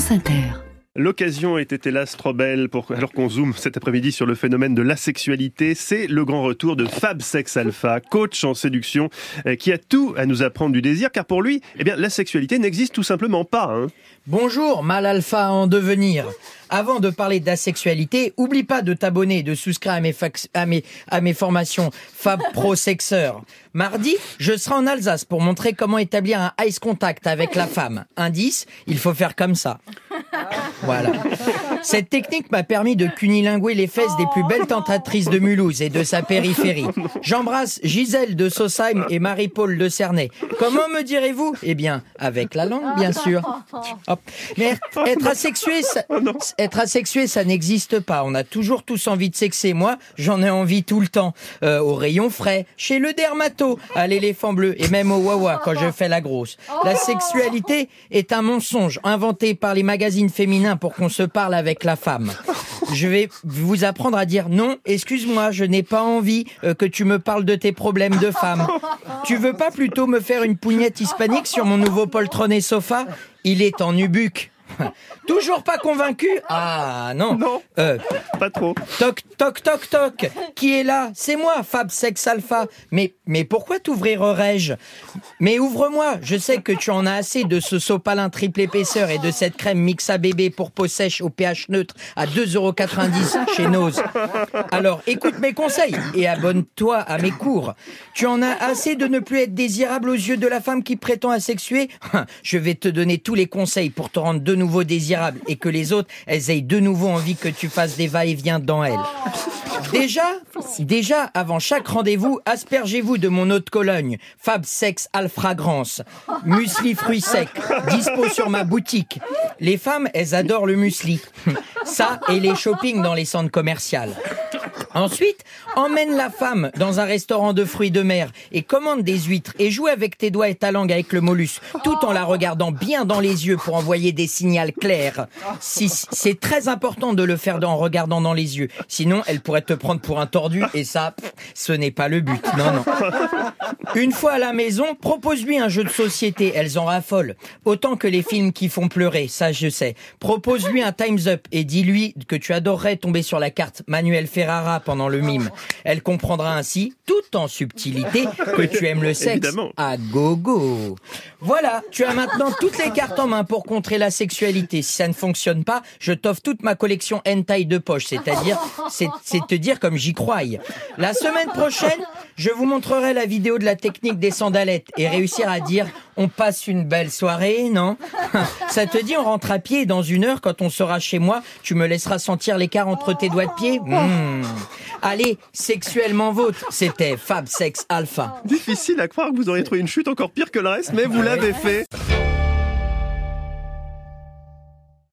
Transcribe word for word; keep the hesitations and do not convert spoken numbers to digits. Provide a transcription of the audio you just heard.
France Inter. L'occasion était hélas trop belle pour, alors qu'on zoome cet après-midi sur le phénomène de l'asexualité. C'est le grand retour de Fab Sex Alpha, coach en séduction, qui a tout à nous apprendre du désir, car pour lui, eh bien, la sexualité n'existe tout simplement pas. Hein. Bonjour, mal alpha en devenir. Avant de parler d'asexualité, oublie pas de t'abonner et de souscrire à mes, fax- à mes, à mes formations Fab Pro Sexeur. Mardi, je serai en Alsace pour montrer comment établir un ice contact avec la femme. Indice, il faut faire comme ça. Voilà. Cette technique m'a permis de cunilinguer les fesses des plus belles tentatrices de Mulhouse et de sa périphérie. J'embrasse Gisèle de Sausheim et Marie-Paul de Cernay. Comment me direz-vous ? Eh bien, avec la langue, bien sûr. Hop. Mais être asexué, ça, être asexué, ça n'existe pas. On a toujours tous envie de sexer. Moi, j'en ai envie tout le temps. Euh, au rayon frais, chez le dermato, à l'éléphant bleu et même au Wawa quand je fais la grosse. La sexualité est un mensonge inventé par les magazines féminins pour qu'on se parle avec la femme. Je vais vous apprendre à dire non, excuse-moi, je n'ai pas envie euh, que tu me parles de tes problèmes de femme. Tu veux pas plutôt me faire une pougnette hispanique sur mon nouveau poltronné sofa ? Il est en nubuck. Toujours pas convaincu ? Ah non. Non, euh, pas trop. Toc, toc, toc, toc. Qui est là ? C'est moi, Fab Sex Alpha. Mais, mais pourquoi t'ouvrirais-je ? Mais ouvre-moi. Je sais que tu en as assez de ce sopalin triple épaisseur et de cette crème Mixa Bébé pour peau sèche au pH neutre à deux euros quatre-vingt-dix chez Nose. Alors, écoute mes conseils et abonne-toi à mes cours. Tu en as assez de ne plus être désirable aux yeux de la femme qui prétend asexuer ? Je vais te donner tous les conseils pour te rendre de nouveau désirable et que les autres, elles aient de nouveau envie que tu fasses des va-et-vient dans elles. Déjà, déjà, avant chaque rendez-vous, aspergez-vous de mon eau de Cologne, Fab Sex Alfragrance, muesli fruits secs, dispo sur ma boutique. Les femmes, elles adorent le muesli. Ça et les shopping dans les centres commerciaux. Ensuite, emmène la femme dans un restaurant de fruits de mer et commande des huîtres et joue avec tes doigts et ta langue avec le mollusque, tout en la regardant bien dans les yeux pour envoyer des signaux clairs. Si, c'est très important de le faire en regardant dans les yeux, sinon elle pourrait te prendre pour un tordu et ça, ce n'est pas le but. Non, non. Une fois à la maison, propose-lui un jeu de société, elles en raffolent. Autant que les films qui font pleurer, ça je sais. Propose-lui un Time's Up et dis-lui que tu adorerais tomber sur la carte Manuel Ferrara pendant le mime. Elle comprendra ainsi, tout en subtilité, que tu aimes le sexe Évidemment. À gogo. Voilà, tu as maintenant toutes les cartes en main pour contrer la sexualité. Si ça ne fonctionne pas, je t'offre toute ma collection hentai de poche, c'est-à-dire, c'est, c'est te dire comme j'y crois. La semaine prochaine, je vous montrerai la vidéo de la technique des sandalettes et réussir à dire on passe une belle soirée, non ? Ça te dit on rentre à pied et dans une heure, quand on sera chez moi, tu me laisseras sentir l'écart entre tes doigts de pied ? mmh. Allez, sexuellement vôtre, c'était Fab Sex Alpha. Difficile à croire que vous auriez trouvé une chute encore pire que le reste, mais vous l'avez fait.